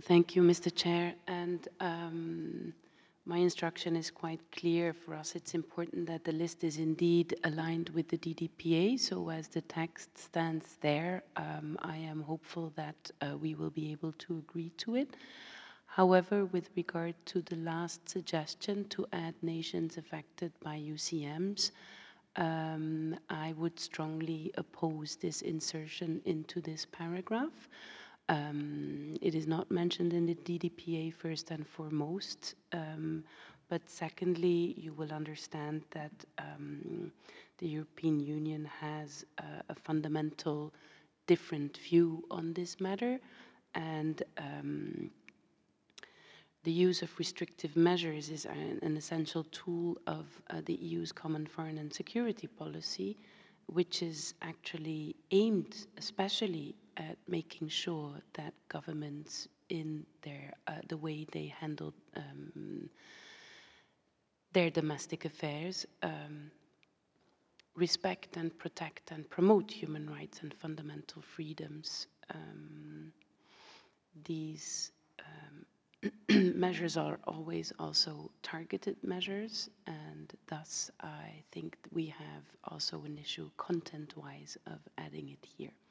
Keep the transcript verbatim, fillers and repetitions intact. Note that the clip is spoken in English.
Thank you, Mister Chair. And um, my instruction is quite clear for us. It's important that the list is indeed aligned with the D D P A. So as the text stands there, um, I am hopeful that uh, we will be able to agree to it. However, with regard to the last suggestion to add nations affected by U C Ms, um, I would strongly oppose this insertion into this paragraph. Um, it is not mentioned in the D D P A first and foremost, um, but secondly, you will understand that um, the European Union has uh, a fundamental different view on this matter, and um, the use of restrictive measures is an, an essential tool of uh, the E U's common foreign and security policy, which is actually aimed especially at making sure that governments in their uh, the way they handle um, their domestic affairs um, respect and protect and promote human rights and fundamental freedoms. Um, these um, measures are always also targeted measures, and thus I think we have also an issue content-wise of adding it here.